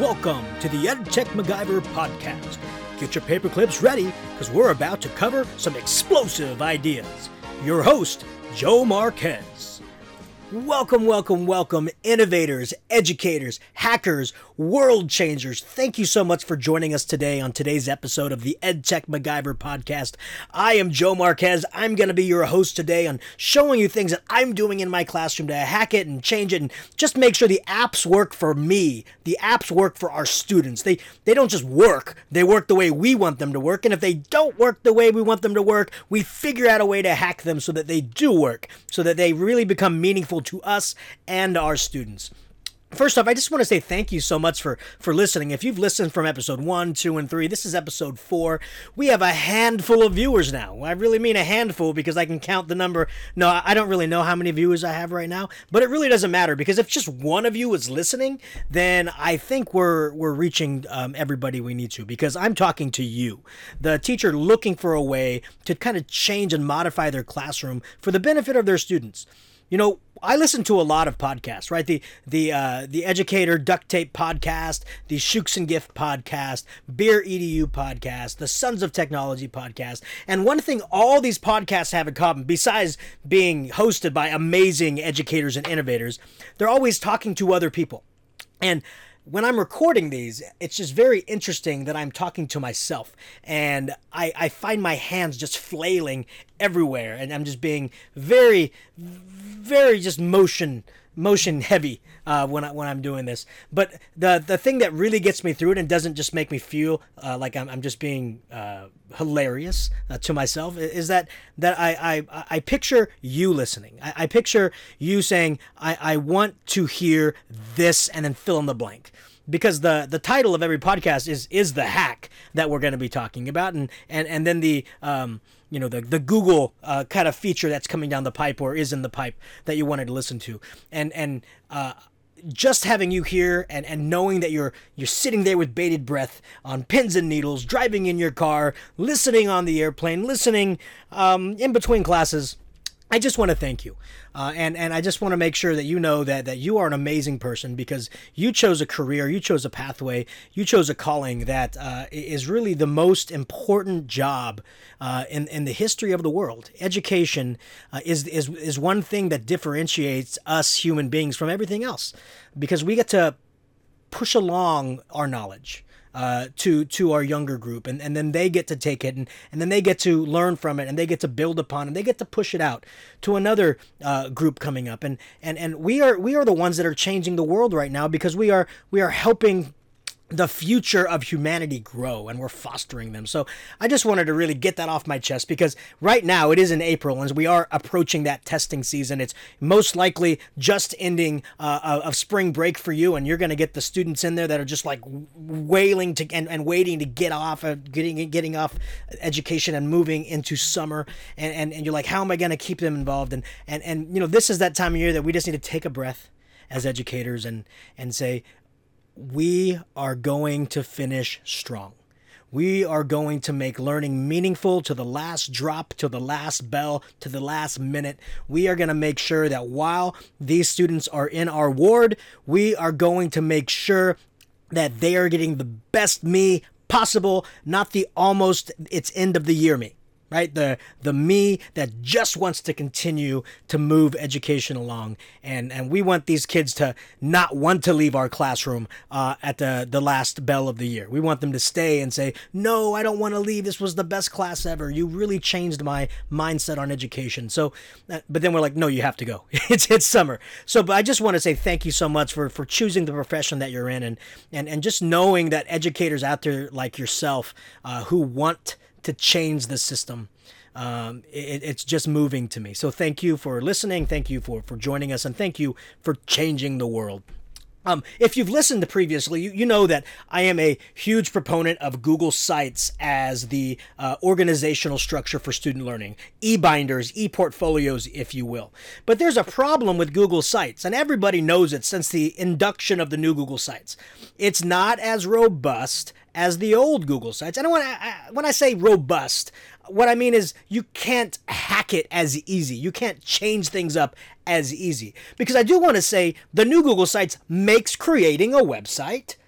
Welcome to the EdTech MacGyver podcast. Get your paper clips ready because we're about to cover some explosive ideas. Your host, Joe Marquez. Welcome, innovators, educators, hackers, world changers. Thank you so much for joining us today on today's episode of the EdTech MacGyver podcast. I am Joe Marquez. I'm going to be your host today on showing you things that I'm doing in my classroom to hack it and change it and just make sure the apps work for me. The apps work for our students. They don't just work. They work the way we want them to work. And if they don't work the way we want them to work, we figure out a way to hack them so that they do work, so that they really become meaningful to us and our students. First off, I just want to say thank you so much for listening. If you've listened from episode 1, 2, and 3, this is episode 4. We have a handful of viewers now. I really mean a handful because I can count the number. No, I don't really know how many viewers I have right now, but it really doesn't matter because if just one of you is listening, then I think we're reaching everybody we need to, because I'm talking to you, the teacher looking for a way to kind of change and modify their classroom for the benefit of their students. You know, I listen to a lot of podcasts, right? The Educator Duct Tape podcast, the Shooks and Gift podcast, Beer EDU podcast, the Sons of Technology podcast. And one thing all these podcasts have in common, besides being hosted by amazing educators and innovators, they're always talking to other people. And when I'm recording these, it's just very interesting that I'm talking to myself, and I find my hands just flailing everywhere, and I'm just being very just motion heavy when I'm doing this. But the thing that really gets me through it and doesn't just make me feel like I'm just being hilarious to myself is that I picture you listening. I picture you saying, I want to hear this, and then fill in the blank. Because the title of every podcast is the hack that we're going to be talking about, and then the the Google kind of feature that's coming down the pipe or is in the pipe that you wanted to listen to, and just having you here and knowing that you're sitting there with bated breath on pins and needles, driving in your car, listening on the airplane, listening in between classes. I just want to thank you. And I just want to make sure that you know that you are an amazing person because you chose a career, you chose a pathway, you chose a calling that is really the most important job in the history of the world. Education is one thing that differentiates us human beings from everything else, because we get to push along our knowledge to our younger group, and then they get to take it and then they get to learn from it, and they get to build upon, and they get to push it out to another group coming up, and we are the ones that are changing the world right now, because we are helping the future of humanity grow, and we're fostering them. So I just wanted to really get that off my chest, because right now it is in April and we are approaching that testing season. It's most likely just ending of spring break for you, and you're going to get the students in there that are just like wailing to and waiting to get off getting off education and moving into summer, and you're like, how am I going to keep them involved? And this is that time of year that we just need to take a breath as educators and say, we are going to finish strong. We are going to make learning meaningful to the last drop, to the last bell, to the last minute. We are going to make sure that while these students are in our ward, we are going to make sure that they are getting the best me possible, not the almost it's end of the year me. Right? The me that just wants to continue to move education along. And we want these kids to not want to leave our classroom at the last bell of the year. We want them to stay and say, no, I don't want to leave. This was the best class ever. You really changed my mindset on education. So, but then we're like, no, you have to go. It's summer. So, but I just want to say thank you so much for choosing the profession that you're in, and just knowing that educators out there like yourself who want to change the system. It's just moving to me. So thank you for listening. Thank you for joining us, and thank you for changing the world. If you've listened to previously, you know that I am a huge proponent of Google Sites as the organizational structure for student learning. E-binders, e-portfolios, if you will. But there's a problem with Google Sites, and everybody knows it since the induction of the new Google Sites. It's not as robust as the old Google Sites. And when I say robust, what I mean is you can't hack it as easy. You can't change things up as easy. Because I do want to say the new Google Sites makes creating a website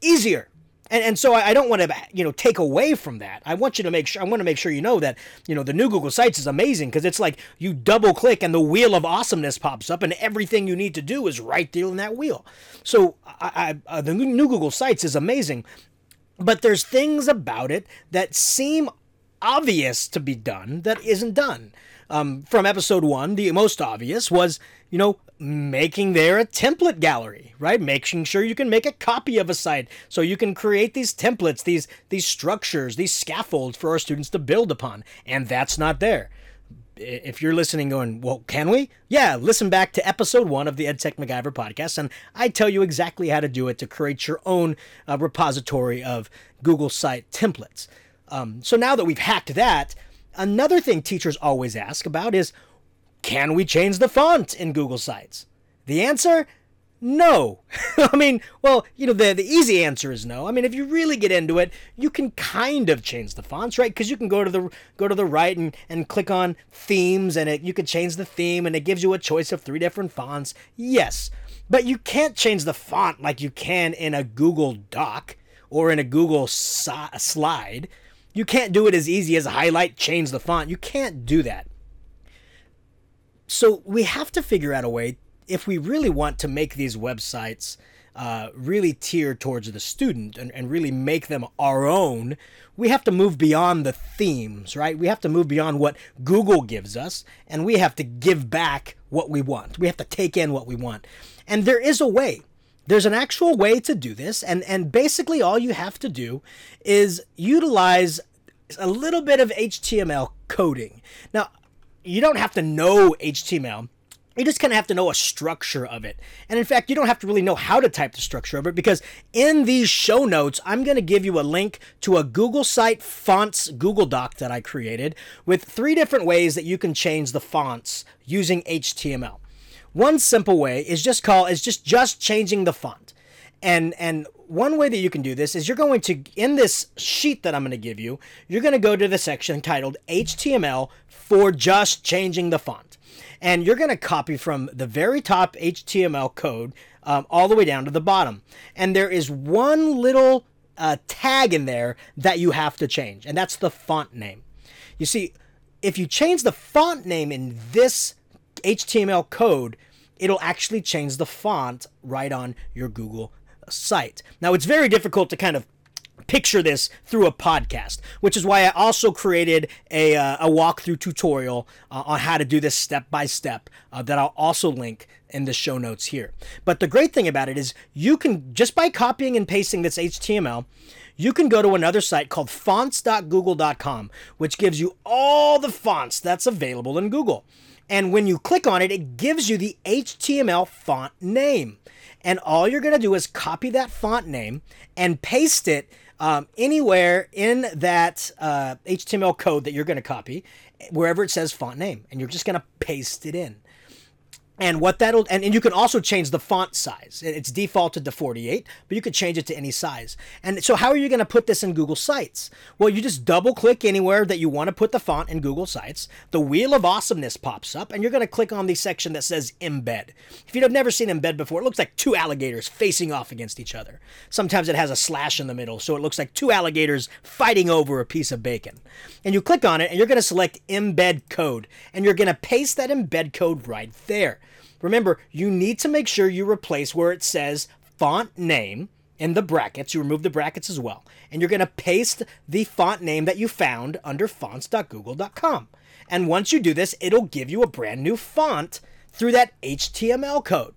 easier. And so I don't want to, take away from that. I want to make sure you know that, the new Google Sites is amazing, because it's like you double click and the wheel of awesomeness pops up and everything you need to do is right there in that wheel. So the new Google Sites is amazing, but there's things about it that seem obvious to be done that isn't done. From episode 1, the most obvious was, making there a template gallery, right? Making sure you can make a copy of a site so you can create these templates, these structures, these scaffolds for our students to build upon. And that's not there. If you're listening going, well, can we? Yeah, listen back to episode 1 of the EdTech MacGyver podcast, and I tell you exactly how to do it to create your own repository of Google Site templates. So now that we've hacked that, another thing teachers always ask about is, can we change the font in Google Sites? The answer? No. The easy answer is no. If you really get into it, you can kind of change the fonts, right? Because you can go to the right and click on themes, and you can change the theme, and it gives you a choice of 3 different fonts. Yes, but you can't change the font like you can in a Google Doc or in a Google slide. You can't do it as easy as highlight, change the font. You can't do that. So we have to figure out a way, if we really want to make these websites really tiered towards the student and really make them our own, we have to move beyond the themes, right? We have to move beyond what Google gives us, and we have to give back what we want. We have to take in what we want. And there is a way. There's an actual way to do this, and basically all you have to do is utilize a little bit of HTML coding. Now, you don't have to know HTML. You just kind of have to know a structure of it. And in fact, you don't have to really know how to type the structure of it, because in these show notes, I'm going to give you a link to a Google Site fonts Google Doc that I created with 3 different ways that you can change the fonts using HTML. One simple way is just changing the font. And one way that you can do this is you're going to, in this sheet that I'm going to give you, you're going to go to the section titled HTML for just changing the font. And you're going to copy from the very top HTML code all the way down to the bottom. And there is one little tag in there that you have to change, and that's the font name. You see, if you change the font name in this HTML code, it'll actually change the font right on your Google site. Now, it's very difficult to kind of picture this through a podcast, which is why I also created a walkthrough tutorial on how to do this step by step that I'll also link in the show notes here. But the great thing about it is you can, just by copying and pasting this HTML, you can go to another site called fonts.google.com, which gives you all the fonts that's available in Google. And when you click on it, it gives you the HTML font name. And all you're going to do is copy that font name and paste it anywhere in that HTML code that you're going to copy, wherever it says font name. And you're just going to paste it in. And what that'll, and you can also change the font size. It's defaulted to 48, but you could change it to any size. And so how are you going to put this in Google Sites? Well, you just double click anywhere that you want to put the font in Google Sites. The wheel of awesomeness pops up, and you're going to click on the section that says embed. If you've never seen embed before, it looks like 2 alligators facing off against each other. Sometimes it has a slash in the middle, so it looks like 2 alligators fighting over a piece of bacon. And you click on it, and you're going to select embed code, and you're going to paste that embed code right there. Remember, you need to make sure you replace where it says font name in the brackets. You remove the brackets as well. And you're going to paste the font name that you found under fonts.google.com. And once you do this, it'll give you a brand new font through that HTML code.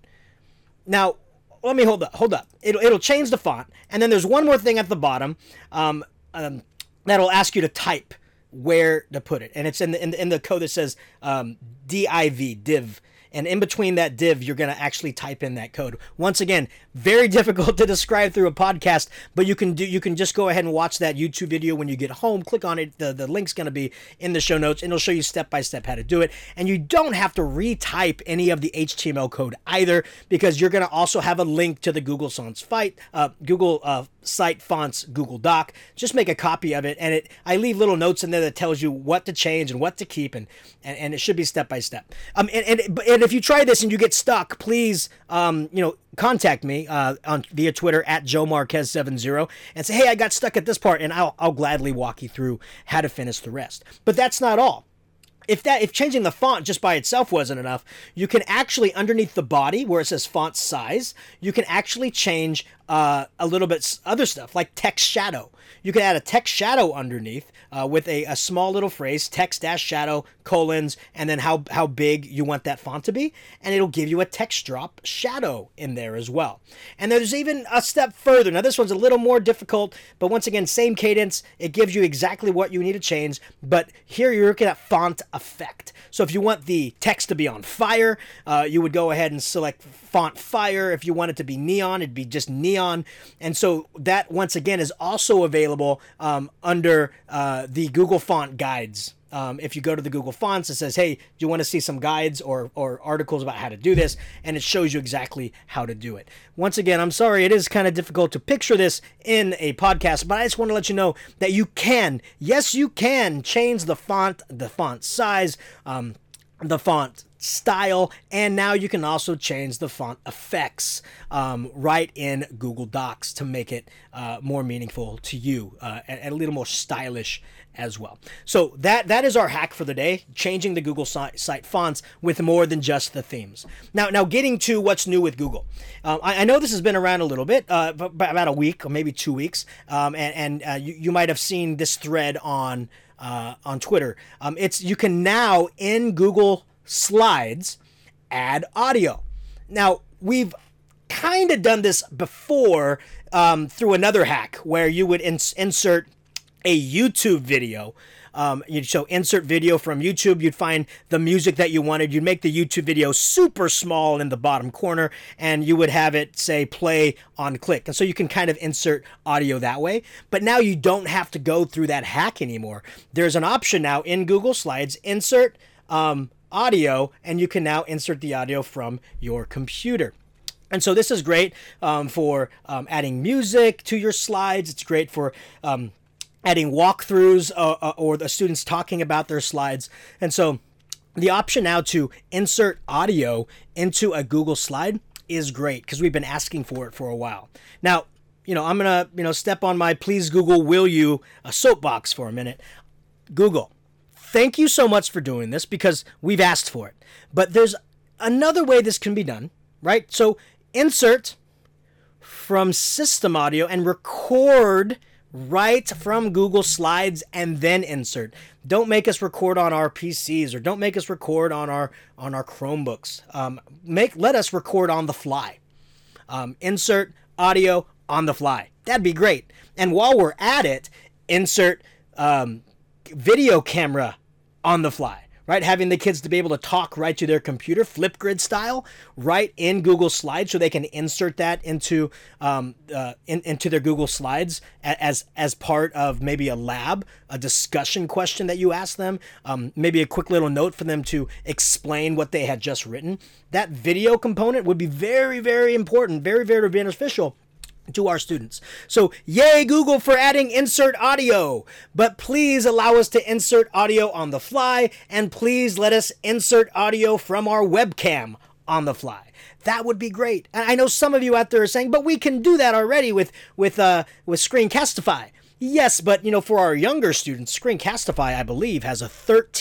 Now, let me hold up. It'll change the font. And then there's one more thing at the bottom that'll ask you to type where to put it. And it's in the code that says div. And in between that div, you're going to actually type in that code. Once again, very difficult to describe through a podcast, but you can just go ahead and watch that YouTube video when you get home. Click on it. The link's going to be in the show notes, and it'll show you step by step how to do it. And you don't have to retype any of the HTML code either, because you're going to also have a link to the Google Cite Fonts Google Doc. Just make a copy of it, and I leave little notes in there that tells you what to change and what to keep, and it should be step by step. And if you try this and you get stuck, please contact me via Twitter at JoeMarquez70 and say, hey, I got stuck at this part, and I'll gladly walk you through how to finish the rest. But that's not all. If changing the font just by itself wasn't enough, you can actually, underneath the body where it says font size, you can actually change a little bit other stuff like text shadow. You can add a text shadow underneath with a small little phrase, text-shadow, colons, and then how big you want that font to be, and it'll give you a text drop shadow in there as well. And there's even a step further. Now this one's a little more difficult, but once again, same cadence. It gives you exactly what you need to change, but here you're looking at font effect. So if you want the text to be on fire, you would go ahead and select font fire. If you want it to be neon, it'd be just neon. And so that, once again, is also available under the Google Font Guides. If you go to the Google Fonts, it says, hey, do you want to see some guides or articles about how to do this? And it shows you exactly how to do it. Once again, I'm sorry, it is kind of difficult to picture this in a podcast, but I just want to let you know that you can, yes, you can change the font size, the font style, and now you can also change the font effects right in Google Docs to make it more meaningful to you and a little more stylish as well. So that is our hack for the day, changing the Google site fonts with more than just the themes. Now getting to what's new with Google. I know this has been around a little bit, about a week or maybe 2 weeks, and you might have seen this thread on Twitter. You can now in Google Slides add audio. Now we've kind of done this before through another hack where you would insert a YouTube video. You'd show insert video from YouTube. You'd find the music that you wanted. You'd make the YouTube video super small in the bottom corner, and you would have it say play on click. And so you can kind of insert audio that way. But now you don't have to go through that hack anymore. There's an option now in Google Slides, insert audio, and you can now insert the audio from your computer. And so this is great for adding music to your slides. It's great for adding walkthroughs or the students talking about their slides. And so the option now to insert audio into a Google slide is great because we've been asking for it for a while. Now, I'm going to, step on my please Google, will you soapbox for a minute. Google, thank you so much for doing this because we've asked for it. But there's another way this can be done, right? So insert from system audio and record right from Google Slides and then insert. Don't make us record on our PCs or don't make us record on our Chromebooks. Let us record on the fly. Insert audio on the fly. That'd be great. And while we're at it, insert video camera on the fly. Right, having the kids to be able to talk right to their computer, Flipgrid style, right in Google Slides, so they can insert that into their Google Slides as part of maybe a lab, a discussion question that you ask them, maybe a quick little note for them to explain what they had just written. That video component would be very, very important, very, very beneficial to our students. So yay Google for adding insert audio, but please allow us to insert audio on the fly, and please let us insert audio from our webcam on the fly. That would be great. And I know some of you out there are saying, but we can do that already with Screencastify. Yes, but for our younger students, Screencastify, I believe, has a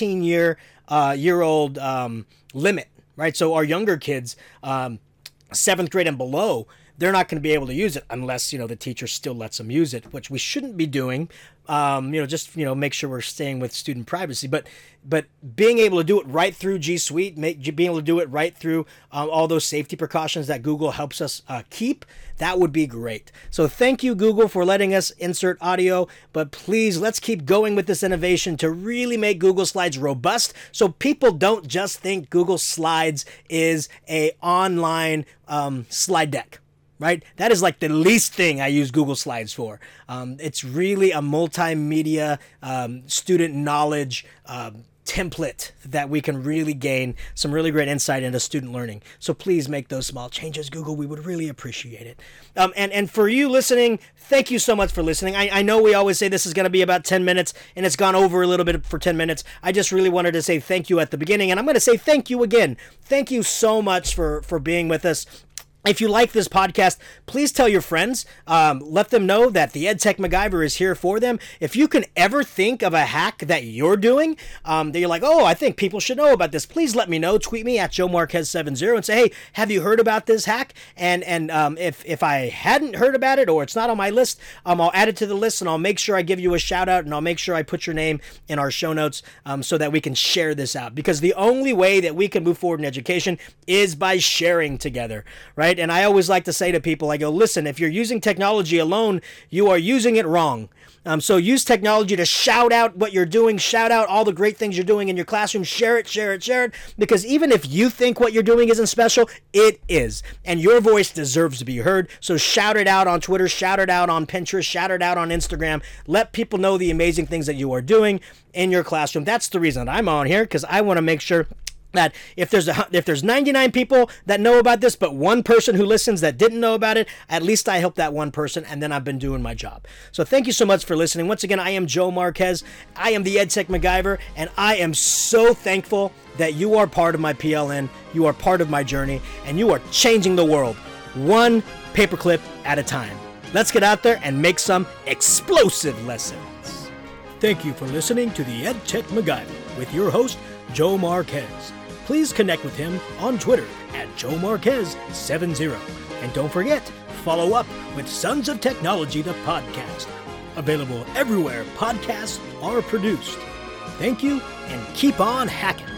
13-year-old limit, right? So our younger kids, 7th grade and below, they're not going to be able to use it unless, the teacher still lets them use it, which we shouldn't be doing. Make sure we're staying with student privacy. But being able to do it right through G Suite, being able to do it right through all those safety precautions that Google helps us keep, that would be great. So thank you, Google, for letting us insert audio. But please, let's keep going with this innovation to really make Google Slides robust so people don't just think Google Slides is a online slide deck. Right? That is like the least thing I use Google Slides for. It's really a multimedia student knowledge template that we can really gain some really great insight into student learning. So please make those small changes, Google. We would really appreciate it. And for you listening, thank you so much for listening. I know we always say this is going to be about 10 minutes, and it's gone over a little bit for 10 minutes. I just really wanted to say thank you at the beginning, and I'm going to say thank you again. Thank you so much for being with us. If you like this podcast, please tell your friends. Let them know that the EdTech MacGyver is here for them. If you can ever think of a hack that you're doing, that you're like, oh, I think people should know about this, please let me know. Tweet me at JoeMarquez70 and say, hey, have you heard about this hack? And if I hadn't heard about it or it's not on my list, I'll add it to the list and I'll make sure I give you a shout out and I'll make sure I put your name in our show notes so that we can share this out. Because the only way that we can move forward in education is by sharing together, right? And I always like to say to people, I go, listen, if you're using technology alone, you are using it wrong. So use technology to shout out what you're doing, shout out all the great things you're doing in your classroom, share it, because even if you think what you're doing isn't special, it is. And your voice deserves to be heard. So shout it out on Twitter, shout it out on Pinterest, shout it out on Instagram. Let people know the amazing things that you are doing in your classroom. That's the reason I'm on here, because I want to make sure that if there's 99 people that know about this, but one person who listens that didn't know about it, at least I helped that one person, and then I've been doing my job. So thank you so much for listening. Once again, I am Joe Marquez. I am the EdTech MacGyver, and I am so thankful that you are part of my PLN, you are part of my journey, and you are changing the world, one paperclip at a time. Let's get out there and make some explosive lessons. Thank you for listening to the EdTech MacGyver with your host, Joe Marquez. Please connect with him on Twitter at JoeMarquez70. And don't forget, follow up with Sons of Technology, the podcast. Available everywhere podcasts are produced. Thank you, and keep on hacking.